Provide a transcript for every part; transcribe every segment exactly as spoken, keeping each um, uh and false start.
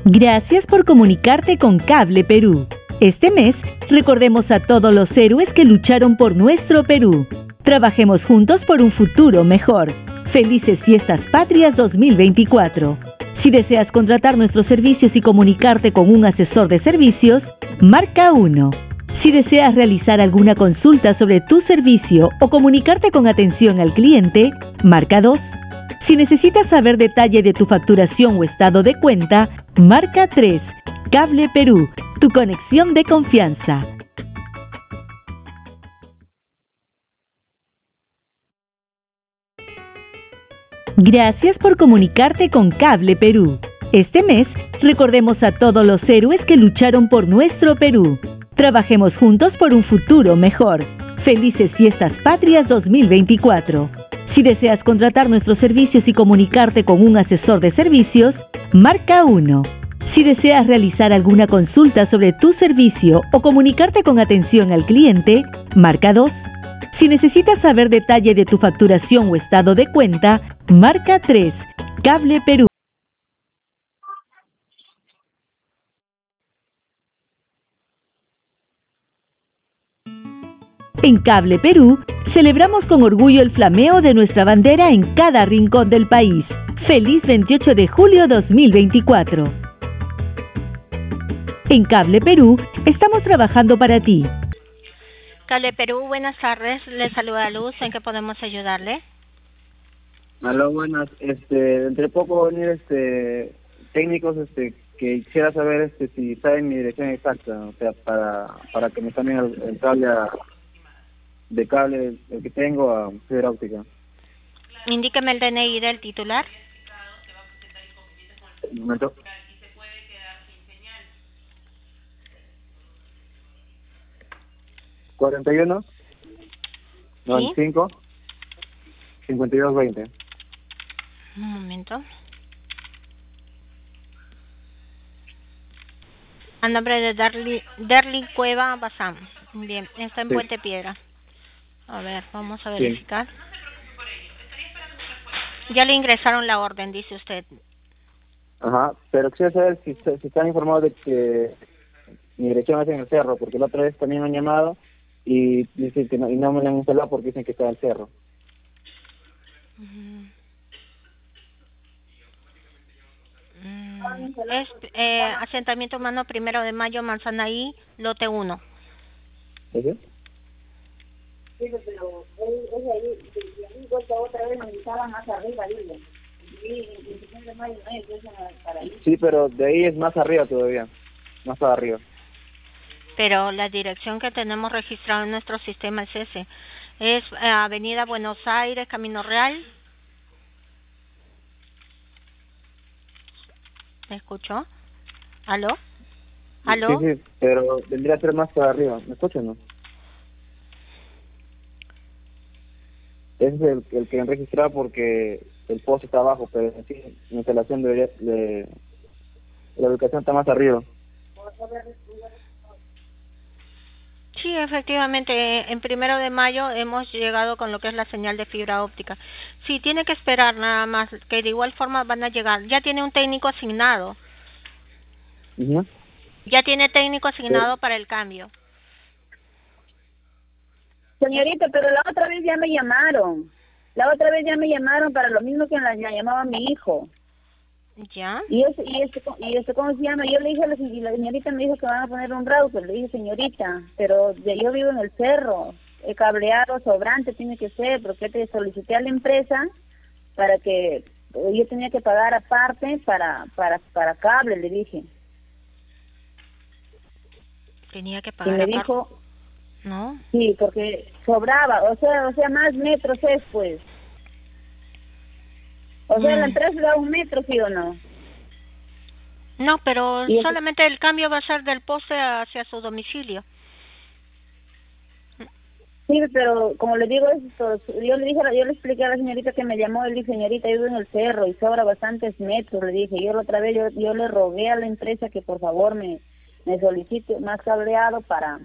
Gracias por comunicarte con Cable Perú. Este mes, recordemos a todos los héroes que lucharon por nuestro Perú. Trabajemos juntos por un futuro mejor. Felices Fiestas Patrias dos mil veinticuatro. Si deseas contratar nuestros servicios y comunicarte con un asesor de servicios, marca uno. Si deseas realizar alguna consulta sobre tu servicio o comunicarte con atención al cliente, marca dos. Si necesitas saber detalle de tu facturación o estado de cuenta, marca tres. Cable Perú, tu conexión de confianza. Gracias por comunicarte con Cable Perú. Este mes, recordemos a todos los héroes que lucharon por nuestro Perú. Trabajemos juntos por un futuro mejor. Felices Fiestas Patrias dos mil veinticuatro. Si deseas contratar nuestros servicios y comunicarte con un asesor de servicios, marca uno. Si deseas realizar alguna consulta sobre tu servicio o comunicarte con atención al cliente, marca dos. Si necesitas saber detalle de tu facturación o estado de cuenta, marca tres. Cable Perú. En Cable Perú, celebramos con orgullo el flameo de nuestra bandera en cada rincón del país. ¡Feliz veintiocho de julio dos mil veinticuatro! En Cable Perú, estamos trabajando para ti. Cable Perú, buenas tardes. Le saluda Luz. ¿En qué podemos ayudarle? Aló, buenas. Este, entre poco van a venir este, técnicos este, que quisiera saber este, si saben mi dirección exacta, o sea, para, para que me cambien el, el cable a, de cable el que tengo a fibra óptica. Indíqueme el D N I del titular. Un momento. cuarenta y uno, noventa y cinco, cincuenta y dos, veinte. Un momento. A nombre de Darly, Darly Cueva Bazán. Bien, está en Sí. Puente Piedra. A ver, vamos a verificar. Sí. Ya le ingresaron la orden, dice usted. Ajá, pero quisiera saber si, si están informados de que mi dirección es en el cerro, porque la otra vez también me han llamado y dicen que no, y no me la han instalado porque dicen que está en el cerro. Mm. Es eh, asentamiento humano primero de mayo, Manzanaí, lote uno. ¿Sí? Sí, pero es ahí, de ahí vuelta otra vez, me estaba más arriba, dile. Y de mayo, no es para ahí. Sí, pero de ahí es más arriba todavía, más para arriba. Pero la dirección que tenemos registrada en nuestro sistema es ese. Es eh, Avenida Buenos Aires, Camino Real. ¿Me escuchó? ¿Aló? ¿Aló? Sí, sí, pero tendría que ser más para arriba. ¿Me escuchan, no? Ese es el, el que han registrado porque el poste está abajo, pero en sí, la instalación debería, de, la ubicación está más arriba. Sí, efectivamente, en primero de mayo hemos llegado con lo que es la señal de fibra óptica. Sí, tiene que esperar nada más, que de igual forma van a llegar. Ya tiene un técnico asignado. Uh-huh. Ya tiene técnico asignado Sí. para el cambio. Señorita, pero la otra vez ya me llamaron. La otra vez ya me llamaron para lo mismo que la, la llamaba mi hijo. ¿Ya? Y este, y este, y este, ¿cómo se llama? Yo le dije a la, y la señorita me dijo que van a poner un router. Le dije, señorita, pero de, yo vivo en el cerro. El cableado sobrante tiene que ser, porque te solicité a la empresa para que yo tenía que pagar aparte para para para cable, le dije. Tenía que Y pagar me aparte. dijo, ¿No? sí, porque sobraba, o sea, o sea, más metros es, pues. O sea, Mm. la empresa da un metro, ¿sí o no? No, pero Y eso- solamente el cambio va a ser del poste hacia su domicilio. Sí, pero como le digo, esto, yo le dije, yo le expliqué a la señorita que me llamó, le dije, señorita, yo vivo en el cerro y sobra bastantes metros, le dije, yo la otra vez, yo, yo le rogué a la empresa que por favor me, me solicite más cableado para,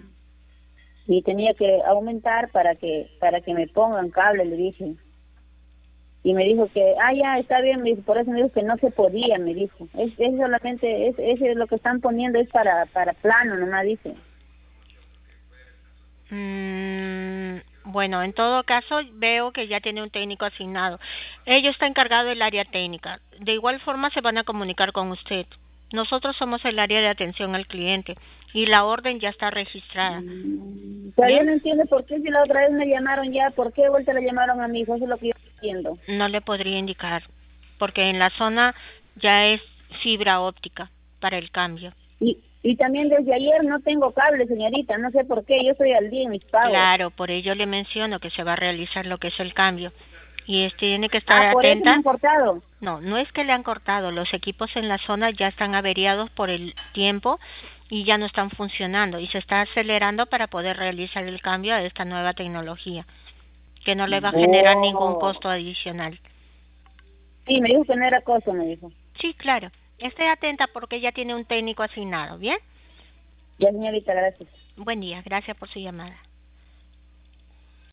y tenía que aumentar para que, para que me pongan cable, le dije. y me dijo que, ah, ya, está bien, me dijo, por eso me dijo que no se podía, me dijo. Es, es solamente, es, es lo que están poniendo es para, para plano, nomás dice. Mm, bueno, en todo caso veo que ya tiene un técnico asignado. Ellos está encargado del área técnica. De igual forma se van a comunicar con usted. Nosotros somos el área de atención al cliente y la orden ya está registrada. Mm, pero yo ¿Bien? no entiendo por qué si la otra vez me llamaron ya, ¿por qué de vuelta le llamaron a mi hijo? Eso es lo que yo no entiendo. No le podría indicar, porque en la zona ya es fibra óptica para el cambio. Y, y también desde ayer no tengo cable, señorita, no sé por qué, yo estoy al día en mis pagos. Claro, por ello le menciono que se va a realizar lo que es el cambio. Y este tiene que estar Ah, por eso me atenta. han cortado. No, no es que le han cortado, los equipos en la zona ya están averiados por el tiempo y ya no están funcionando y se está acelerando para poder realizar el cambio a esta nueva tecnología, que no le va a generar ningún Oh. costo adicional. Sí, me dijo que no era cosa, me dijo. Sí, claro. Esté atenta porque ya tiene un técnico asignado, ¿bien? Ya, señorita, gracias. Buen día, gracias por su llamada.